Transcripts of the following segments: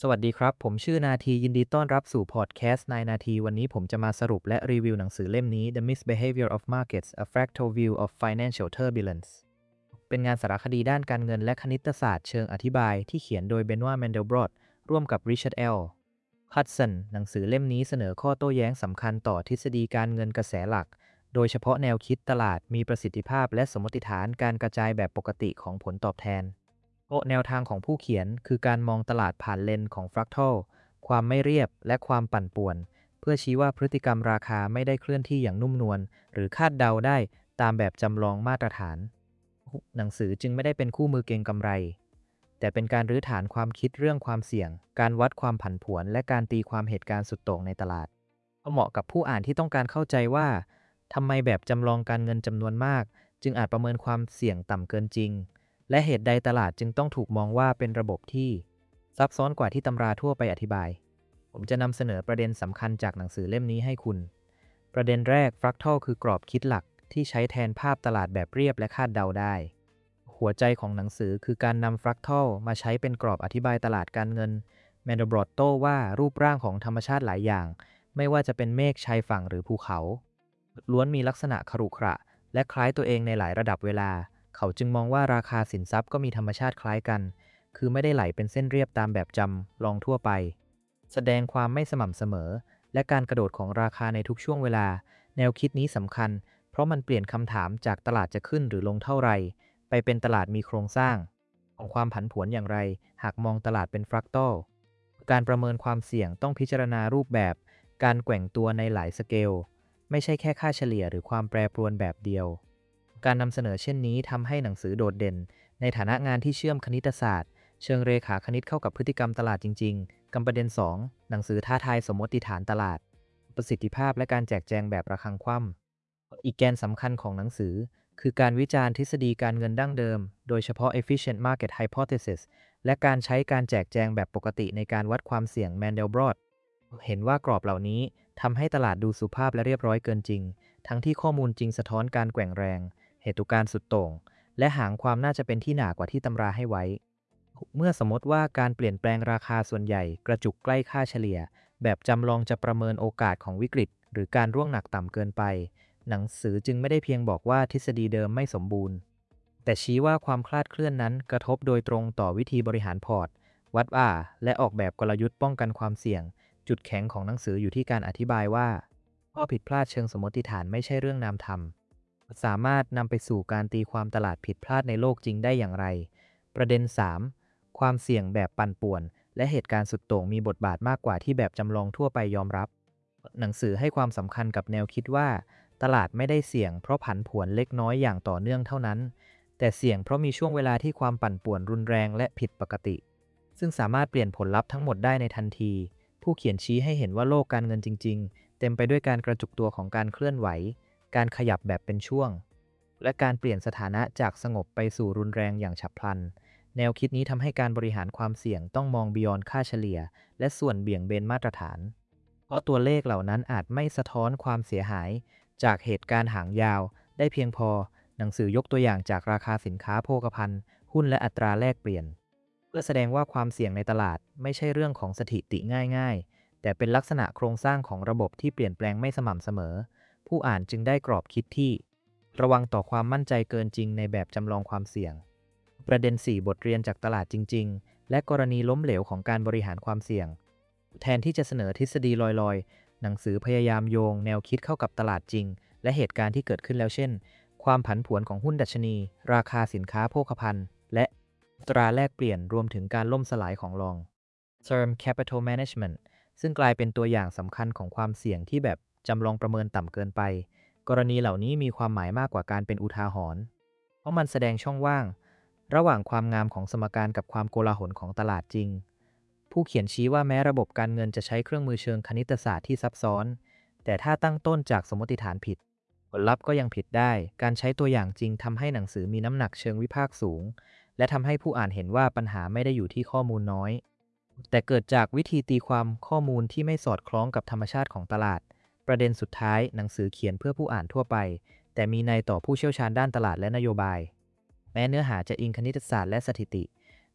สวัสดีครับผมชื่อนาทียินดีต้อนรับสู่พอดแคสต์นายนาทีวันนี้ผมจะมาสรุปและรีวิวหนังสือเล่มนี้ The Misbehavior of Markets: A Fractal View of Financial Turbulence เป็นงานสารคดีด้านการเงินและคณิตศาสตร์เชิงอธิบายที่เขียนโดยเบนวา แมนเดลบรอดร่วมกับริชาร์ด แอล ฮัดสันหนังสือเล่มนี้เสนอข้อโต้แย้งสำคัญต่อทฤษฎีการเงินกระแสหลักโดยเฉพาะแนวคิดตลาดมีประสิทธิภาพและสมมติฐานการกระจายแบบปกติของผลตอบแทนแนวทางของผู้เขียนคือการมองตลาดผ่านเลนส์ของฟรักทัล ความไม่เรียบและความปั่นป่วนเพื่อชี้ว่าพฤติกรรมราคาไม่ได้เคลื่อนที่อย่างนุ่มนวลหรือคาดเดาได้ตามแบบจำลองมาตรฐานหนังสือจึงไม่ได้เป็นคู่มือเก็งกำไรแต่เป็นการรื้อฐานความคิดเรื่องความเสี่ยงการวัดความผันผวนและการตีความเหตุการณ์สุดโต่งในตลาดเหมาะกับผู้อ่านที่ต้องการเข้าใจว่าทำไมแบบจำลองการเงินจำนวนมากจึงอาจประเมินความเสี่ยงต่ำเกินจริงและเหตุใดตลาดจึงต้องถูกมองว่าเป็นระบบที่ซับซ้อนกว่าที่ตำราทั่วไปอธิบาย ผมจะนำเสนอประเด็นสำคัญจากหนังสือเล่มนี้ให้คุณ ประเด็นแรก Fractal คือกรอบคิดหลักที่ใช้แทนภาพตลาดแบบเรียบและคาดเดาได้ หัวใจของหนังสือคือการนำ Fractal มาใช้เป็นกรอบอธิบายตลาดการเงิน แมนเดลบรอดโต้ว่ารูปร่างของธรรมชาติหลายอย่าง ไม่ว่าจะเป็นเมฆชายฝั่งหรือภูเขา ล้วนมีลักษณะขรุขระและคล้ายตัวเองในหลายระดับเวลา เขาจึงมองว่าราคาสินทรัพย์ก็มีธรรมชาติคล้ายกัน คือไม่ได้ไหลเป็นเส้นเรียบตามแบบจำลองทั่วไป แสดงความไม่สม่ำเสมอและการกระโดดของราคาในทุกช่วงเวลาแนวคิดนี้สำคัญเพราะมันเปลี่ยนคำถามจากตลาดจะขึ้นหรือลงเท่าไหร่ไปเป็นตลาดมีโครงสร้างของความผันผวนอย่างไรหากมองตลาดเป็นฟรักตอลการประเมินความเสี่ยงต้องพิจารณารูปแบบการแกว่งตัวในหลายสเกลไม่ใช่แค่ค่าเฉลี่ยหรือความแปรปรวนแบบเดียวการนำเสนอเช่นนี้ทำให้หนังสือโดดเด่นในฐานะงานที่เชื่อมคณิตศาสตร์เชิงเรขาคณิตเข้ากับพฤติกรรมตลาดจริงๆ ประเด็น 2 หนังสือท้าทายสมมติฐานตลาด ประสิทธิภาพและการแจกแจงแบบระฆังคว่ำอีกแกนสำคัญของหนังสือคือการวิจารณ์ทฤษฎีการเงินดั้งเดิม โดยเฉพาะ efficient market hypothesis และการใช้การแจกแจงแบบปกติในการวัดความเสี่ยง แมนเดลบรอดเห็นว่ากรอบเหล่านี้ทำให้ตลาดดูสุภาพและเรียบร้อยเกินจริง ทั้งที่ข้อมูลจริงสะท้อนการแกว่งแรง เหตุการณ์สุดโต่ง และหางความน่าจะเป็นที่หนากว่าที่ตำราให้ไว้ เมื่อสมมติว่าการเปลี่ยนแปลงราคาส่วนใหญ่กระจุกใกล้ค่าเฉลี่ยแบบจำลองจะประเมินโอกาสของวิกฤตหรือการร่วงหนักต่ำเกินไปหนังสือจึงไม่ได้เพียงบอกว่าทฤษฎีเดิมไม่สมบูรณ์แต่ชี้ว่าความคลาดเคลื่อนนั้นกระทบโดยตรงต่อวิธีบริหารพอร์ตวัดและออกแบบกลยุทธ์ป้องกันความเสี่ยงจุดแข็งของหนังสืออยู่ที่การอธิบายว่าข้อผิดพลาดเชิงสมมติฐานไม่ใช่เรื่องนามธรรมสามารถนำไปสู่การตีความตลาดผิดพลาดในโลกจริงได้อย่างไรประเด็น 3ความเสี่ยงแบบปั่นป่วนและเหตุการณ์สุดโต่งมีบทบาทมากกว่าที่แบบจำลองทั่วไปยอมรับหนังสือให้ความสำคัญกับแนวคิดว่าตลาดไม่ได้เสี่ยงเพราะผันผวนเล็กน้อยอย่างต่อเนื่องเท่านั้นแต่เสี่ยงเพราะมีช่วงเวลาที่ความปั่นป่วนรุนแรงและผิดปกติซึ่งสามารถเปลี่ยนผลลัพธ์ทั้งหมดได้ในทันทีผู้เขียนชี้ให้เห็นว่าโลกการเงินจริงๆเต็มไปด้วยการกระจุกตัวของการเคลื่อนไหวการขยับแบบเป็นช่วงและการเปลี่ยนสถานะจากสงบไปสู่รุนแรงอย่างฉับพลัน แนวคิดนี้ทำให้การบริหารความเสี่ยงต้องมองบียอนค่าเฉลี่ยและส่วนเบี่ยงเบนมาตรฐาน เพราะตัวเลขเหล่านั้นอาจไม่สะท้อนความเสียหายจากเหตุการณ์หางยาวได้เพียงพอ หนังสือยกตัวอย่างจากราคาสินค้าโภคภัณฑ์หุ้นและอัตราแลกเปลี่ยนเพื่อแสดงว่าความเสี่ยงในตลาดไม่ใช่เรื่องของสถิติง่ายๆแต่เป็นลักษณะโครงสร้างของระบบที่เปลี่ยนแปลงไม่สม่ำเสมอผู้อ่านจึงได้กรอบคิดที่ระวังต่อความมั่นใจเกินจริงในแบบจำลองความเสี่ยง ประเด็น 4 บทเรียนจากตลาดจริงๆ และกรณีล้มเหลวของการบริหารความเสี่ยง แทนที่จะเสนอทฤษฎีลอยๆ หนังสือพยายามโยงแนวคิดเข้ากับตลาดจริง และเหตุการณ์ที่เกิดขึ้นแล้วเช่น ความผันผวนของหุ้นดัชนี ราคาสินค้าโภคภัณฑ์ และตราแลกเปลี่ยนรวมถึงการล่มสลายของลอง Term Capital Management ซึ่งกลายเป็นตัวอย่างสำคัญของความเสี่ยงที่แบบจำลองประเมินต่ำเกินไป กรณีเหล่านี้มีความหมายมากกว่าการเป็นอุทาหรณ์เพราะมันแสดงช่องว่าง ระหว่างความงามของสมการกับความโกลาหลของตลาดจริง ผู้เขียนชี้ว่าแม้ระบบการเงินจะใช้เครื่องมือเชิงคณิตศาสตร์ที่ซับซ้อน แต่ถ้าตั้งต้นจากสมมติฐานผิด ผลลัพธ์ก็ยังผิดได้ การใช้ตัวอย่างจริงทำให้หนังสือมีน้ำหนักเชิงวิพากษ์สูง และทำให้ผู้อ่านเห็นว่าปัญหาไม่ได้อยู่ที่ข้อมูลน้อย แต่เกิดจากวิธีตีความข้อมูลที่ไม่สอดคล้องกับธรรมชาติของตลาด ประเด็นสุดท้ายหนังสือเขียนเพื่อผู้อ่านทั่วไป แต่มีนัยต่อผู้เชี่ยวชาญด้านตลาดและนโยบาย แม้เนื้อหาจะอิงคณิตศาสตร์และสถิติ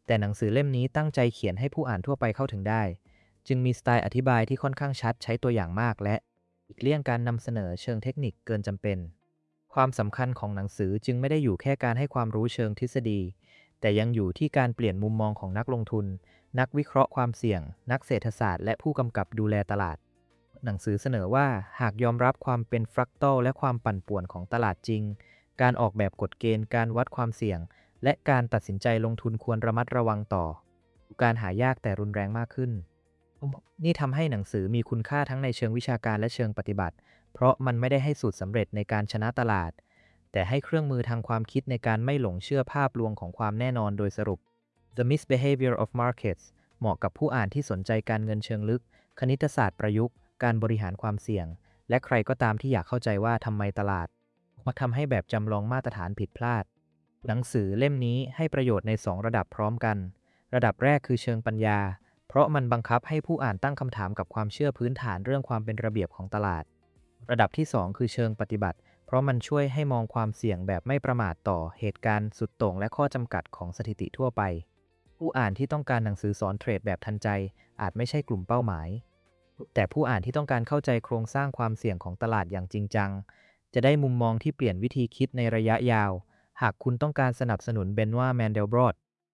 แต่หนังสือเล่มนี้ตั้งใจเขียนให้ผู้อ่านทั่วไปเข้าถึงได้จึงมีสไตล์อธิบายที่ค่อนข้างชัดใช้ตัวอย่างมากและหลีกเลี่ยงการนำเสนอเชิงเทคนิคเกินจำเป็นความสำคัญของหนังสือจึงไม่ได้อยู่แค่การให้ความรู้เชิงทฤษฎีแต่ยังอยู่ที่การเปลี่ยนมุมมองของนักลงทุนนักวิเคราะห์ความเสี่ยงนักเศรษฐศาสตร์และผู้กำกับดูแลตลาดหนังสือเสนอว่าหากยอมรับความเป็นฟรักตัลและความปั่นป่วนของตลาดจริงการออกแบบกฎเกณฑ์การวัดความเสี่ยงและการตัดสินใจลงทุนควรระมัดระวังต่อการหายากแต่รุนแรงมากขึ้นนี่ทำให้หนังสือมีคุณค่าทั้งในเชิงวิชาการและเชิงปฏิบัติเพราะมันไม่ได้ให้สูตรสำเร็จในการชนะตลาดแต่ให้เครื่องมือทางความคิดในการไม่หลงเชื่อภาพลวงของความแน่นอนโดยสรุป The Misbehavior of Markets เหมาะกับผู้อ่านที่สนใจการเงินเชิงลึกคณิตศาสตร์ประยุกต์การบริหารความเสี่ยงและใครก็ตามที่อยากเข้าใจว่าทำไมตลาดมักทำให้แบบจำลองมาตรฐานผิดพลาดหนังสือเล่มนี้ให้ประโยชน์ใน2ระดับพร้อมกันระดับแรกคือเชิงปัญญาเพราะมันบังคับให้ผู้อ่านตั้งคำถามกับความเชื่อพื้นฐานเรื่องความเป็นระเบียบของตลาดระดับที่2คือเชิงปฏิบัติเพราะมันช่วยให้มองความเสี่ยงแบบไม่ประมาทต่อเหตุการณ์สุดโต่งและข้อจำกัดของสถิติทั่วไปผู้อ่านที่ต้องการหนังสือสอนเทรดแบบทันใจอาจไม่ใช่กลุ่มเป้าหมายแต่ผู้อ่านที่ต้องการเข้าใจโครงสร้างความเสี่ยงของตลาดอย่างจริงจังจะได้มุมมองที่เปลี่ยนวิธีคิดในระยะยาวหากคุณต้องการสนับสนุนเบนว่าแมนเดลบรอด